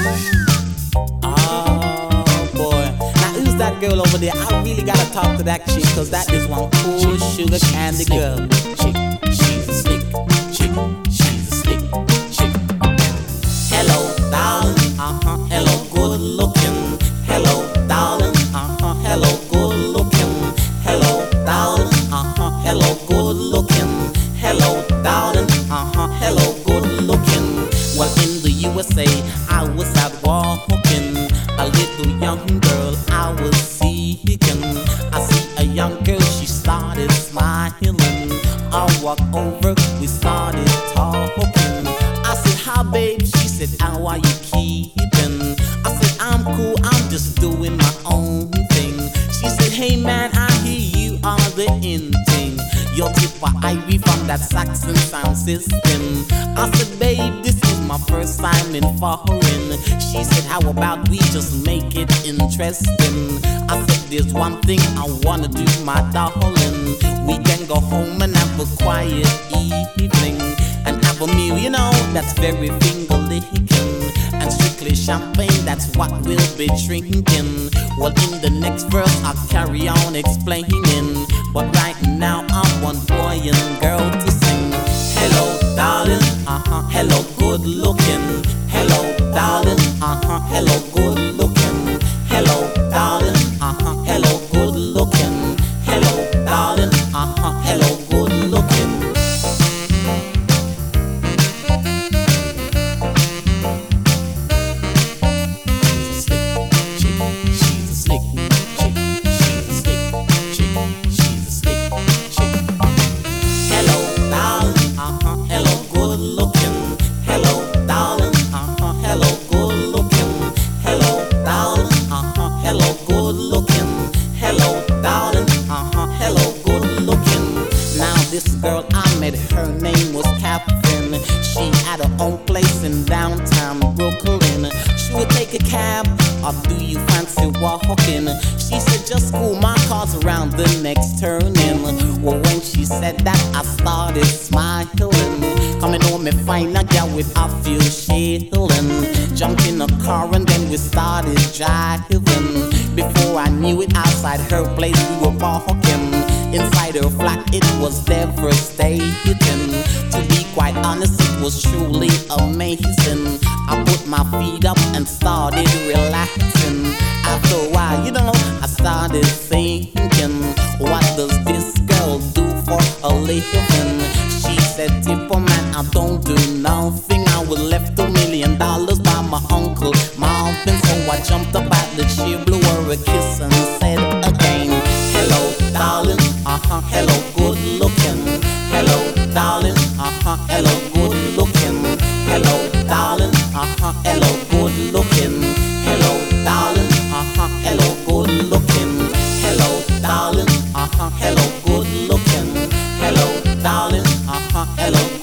Oh boy. Now who's that girl over there? I really gotta talk to that chick, cause that is one cool sugar candy girl. Chick, she's a slick chick. She's a slick chick. Hello, darling. Hello, good looking. Hello, darling. Hello, good looking. Hello, darling. Hello, good looking. Hello, darling. Hello, good looking. Well, in the USA, I was out walking. A little young girl I was seeking. I see a young girl, she started smiling. I walked over, we started talking. I said, hi babe, she said, how are you keeping? I said, I'm cool, I'm just doing my own thing. She said, hey man, I hear you are the in thing. Your tip for Ivy from that Saxon sound system. I said, babe, this is my first time in foreign. She said, how about we just make it interesting? I said, there's one thing I wanna do, my darling. We can go home and have a quiet evening and have a meal, you know, that's very finger-licking. And strictly champagne, that's what we'll be drinking. Well, in the next verse, I'll carry on explaining. But right now, I want boy and girl to sing. Hello, darling, hello, good looking. Hello, darling, hello, good looking. Hello, darling, hello, good looking. Hello, darling, hello, good looking. She's a slick chick. She's a slick chick. She's a slick chick. Hello, darling, hello, good looking. Hello, darling, hello, good looking. Hello, darling, hello, good looking. Hello, darling, hello, good looking. Now this girl I met, her name was Catherine. She had her own place in downtown Brooklyn. She would take a cab, or do you fancy walking? She said, just cool, my car's around the next turning. Well, when she said that, I started smiling. Coming home and find a girl with a few shilling. Jumped in a car and then we started driving. Before I knew it, outside her place we were walking. Inside her flat it was devastating. To be quite honest, it was truly amazing. I put my feet up and started relaxing. After a while, you know, I started thinking, what does this girl do for a living? She said, Tipper man, I don't do nothing. I was left $1 million by my uncle Marvin. So I jumped up at the chair, blew her a kiss and said again, hello darling, hello good looking. Hello darling, hello good looking. Hello darling, hello good looking. Hello darling, hello good looking. Hello darling, hello good looking. Hello darling, hello